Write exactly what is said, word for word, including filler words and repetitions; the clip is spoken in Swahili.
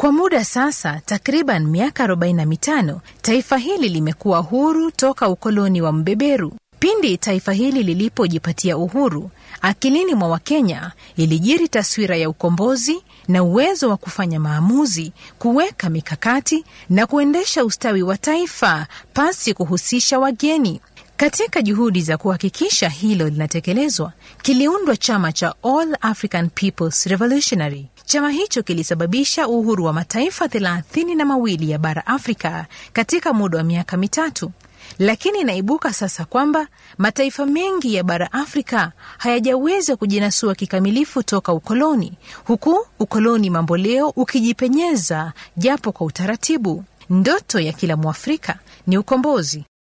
Kwa muda sasa takriban miaka arobaini na mitano, taifa hili limekuwa huru toka ukoloni wa mbeberu. Pindi taifa hili lilipojipatia uhuru, akilini mwa Wakenya ilijiri taswira ya ukombozi na uwezo wa kufanya maamuzi, kuweka mikakati na kuendesha ustawi wa taifa pasi kuhusisha wageni. Katika juhudi za kuhakikisha hilo linatekelezwa, kiliundwa chama cha All African People's Revolutionary. Chama hicho kilisababisha uhuru wa mataifa thelathini na mawili ya bara Afrika katika muda wa miaka mitatu. Lakini inaibuka sasa kwamba mataifa mengi ya bara Afrika hayajaweza kujinasua kikamilifu toka ukoloni, huku ukoloni mamboleo ukijipenyeza japo kwa utaratibu. Ndoto ya kila Mwafrika ni ukombozi,